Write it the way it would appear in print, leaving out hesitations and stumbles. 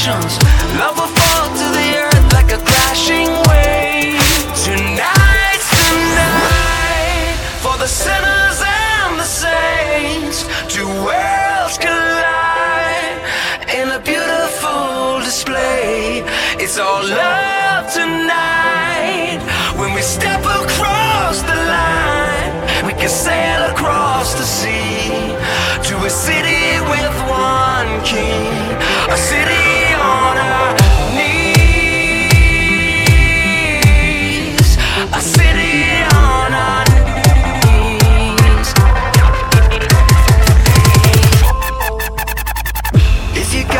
emotions. Love will fall to the earth like a crashing wave. Tonight's the night for the sinners and the saints. Two worlds collide in a beautiful display. It's all love tonight. When we step across the line, we can sail across the sea to a city with one king.